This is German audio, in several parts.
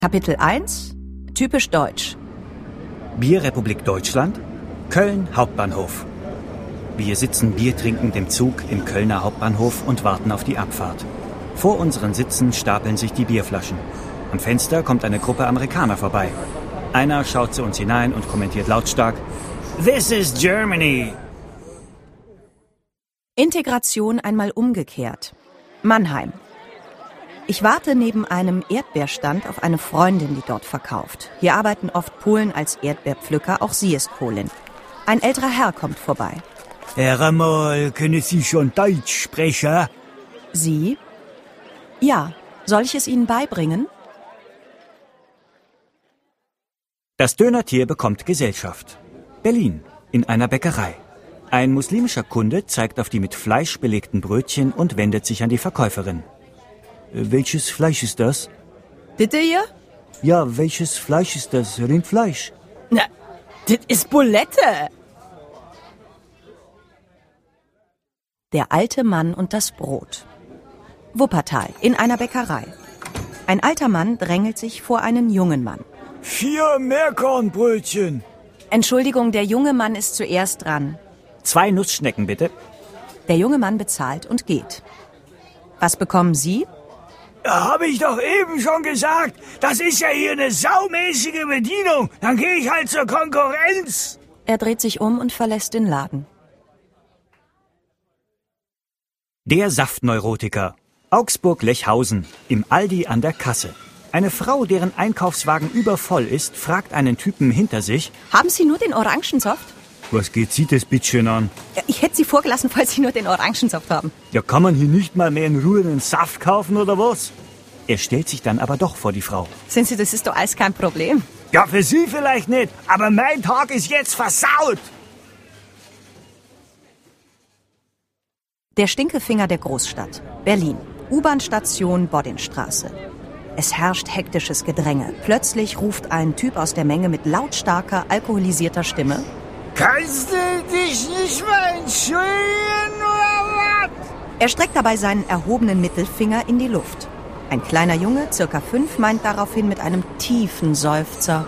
Kapitel 1 – Typisch deutsch. Bierrepublik Deutschland, Köln Hauptbahnhof. Wir sitzen biertrinkend im Zug im Kölner Hauptbahnhof und warten auf die Abfahrt. Vor unseren Sitzen stapeln sich die Bierflaschen. Am Fenster kommt eine Gruppe Amerikaner vorbei. Einer schaut zu uns hinein und kommentiert lautstark: "This is Germany." Integration einmal umgekehrt. Mannheim. Ich warte neben einem Erdbeerstand auf eine Freundin, die dort verkauft. Hier arbeiten oft Polen als Erdbeerpflücker, auch sie ist Polin. Ein älterer Herr kommt vorbei. Herr Rammel, können Sie schon Deutsch sprechen? Sie? Ja, soll ich es Ihnen beibringen? Das Dönertier bekommt Gesellschaft. Berlin, in einer Bäckerei. Ein muslimischer Kunde zeigt auf die mit Fleisch belegten Brötchen und wendet sich an die Verkäuferin. Welches Fleisch ist das? Bitte hier? Ja, welches Fleisch ist das? Rindfleisch? Na, das ist Bulette. Der alte Mann und das Brot. Wuppertal, in einer Bäckerei. Ein alter Mann drängelt sich vor einen jungen Mann. 4 Meerkornbrötchen. Entschuldigung, der junge Mann ist zuerst dran. 2 Nussschnecken, bitte. Der junge Mann bezahlt und geht. Was bekommen Sie? Habe ich doch eben schon gesagt. Das ist ja hier eine saumäßige Bedienung. Dann gehe ich halt zur Konkurrenz. Er dreht sich um und verlässt den Laden. Der Saftneurotiker. Augsburg-Lechhausen, im Aldi an der Kasse. Eine Frau, deren Einkaufswagen übervoll ist, fragt einen Typen hinter sich: Haben Sie nur den Orangensaft? Was geht Sie das bitteschön an? Ich hätte Sie vorgelassen, falls Sie nur den Orangensaft haben. Ja, kann man hier nicht mal mehr in Ruhe einen Saft kaufen oder was? Er stellt sich dann aber doch vor die Frau. Sehen Sie, das ist doch alles kein Problem. Ja, für Sie vielleicht nicht, aber mein Tag ist jetzt versaut. Der Stinkefinger der Großstadt. Berlin. U-Bahn-Station Boddinstraße. Es herrscht hektisches Gedränge. Plötzlich ruft ein Typ aus der Menge mit lautstarker, alkoholisierter Stimme: Kannst du dich nicht mal entschuldigen, oder was? Er streckt dabei seinen erhobenen Mittelfinger in die Luft. Ein kleiner Junge, circa 5, meint daraufhin mit einem tiefen Seufzer: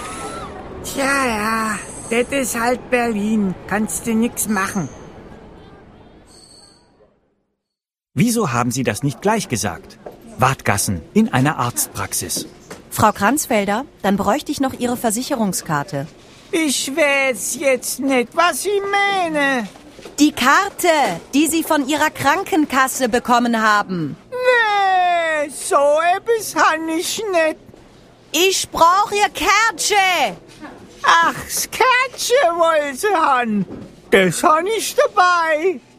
Tja, das ist halt Berlin. Kannst du nix machen. Wieso haben Sie das nicht gleich gesagt? Wartgassen, in einer Arztpraxis. Frau Kranzfelder, dann bräuchte ich noch Ihre Versicherungskarte. Ich weiß jetzt nicht, was ich meine. Die Karte, die Sie von Ihrer Krankenkasse bekommen haben. Nee, so etwas han ich nicht. Ich brauche Ihr Kärtchen. Ach, das Kärtchen wollte han. Das han ich dabei.